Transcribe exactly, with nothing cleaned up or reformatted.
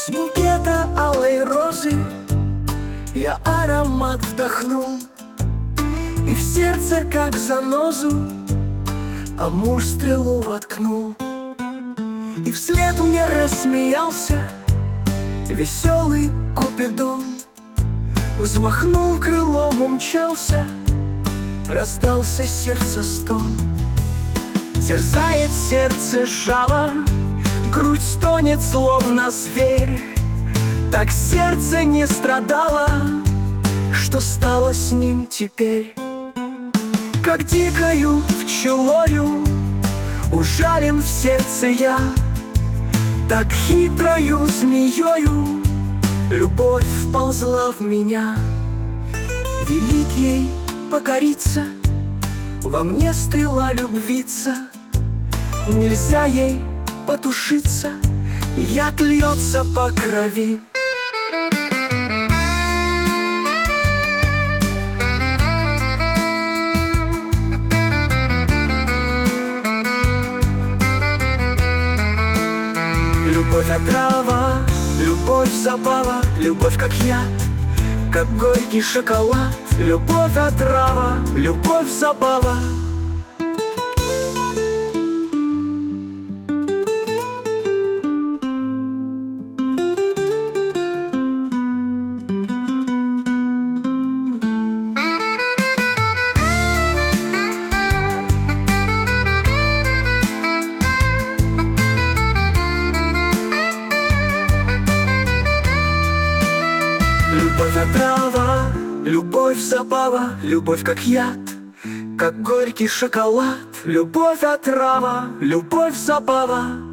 С букета алой розы я аромат вдохнул, и в сердце, как занозу, а муж стрелу воткнул. И вслед мне рассмеялся веселый Купидон, взмахнул крылом, умчался, раздался сердце стон. Терзает сердце жало, грудь стонет, словно зверь. Так сердце не страдало, что стало с ним теперь? Как дикою пчелою ужален в сердце я, так хитрою змеёю любовь вползла в меня. Велит ей покориться, во мне стрела любвица, нельзя ей потушиться, яд льется по крови. Любовь отрава, любовь забава, любовь как яд, как горький шоколад. Любовь отрава, любовь забава. Любовь отрава, любовь забава, любовь как яд, как горький шоколад. Любовь отрава, любовь забава.